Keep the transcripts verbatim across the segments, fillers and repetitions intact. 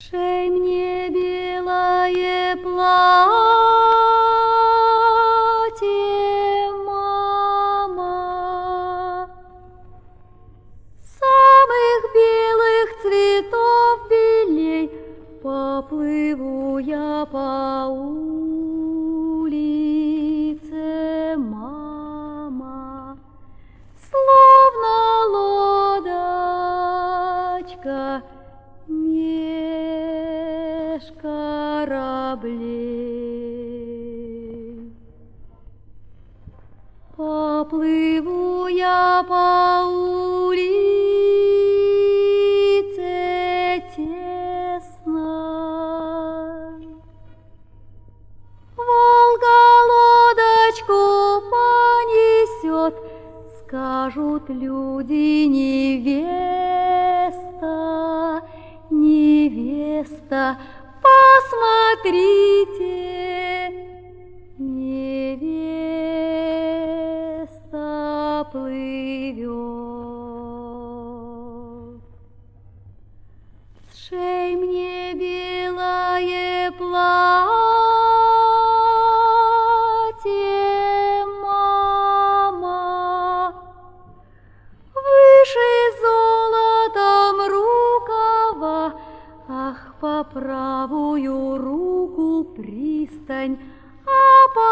Шей мне белое платье, мама, самых белых цветов белей, поплыву я по улице, мама, словно лодочка меж кораблей. Поплыву я по улице тесной, Волга лодочку понесет, скажут люди: невеста, невеста, посмотрите, невеста плывет. С шеи мне белое платье, мама, выше золотом рукава, ах, по правую руку пристань, а по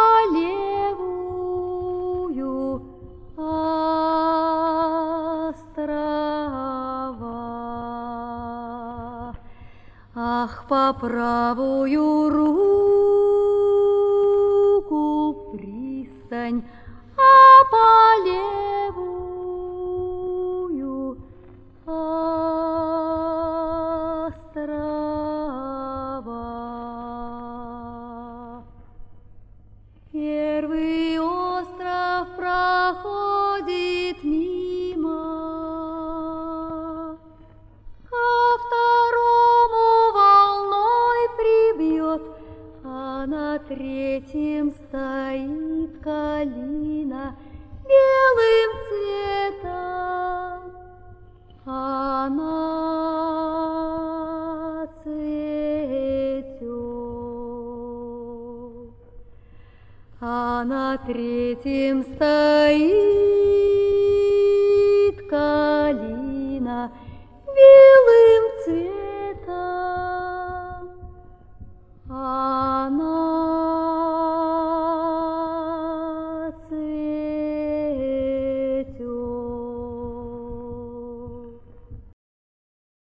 левую острова. Ах, по правую руку пристань, а по левую острова. Первый остров проходит мимо, ко второму волной прибьет, а на третьем стоит калина белым цветом. Она цветет, а на третьем стоит калина белым цветом.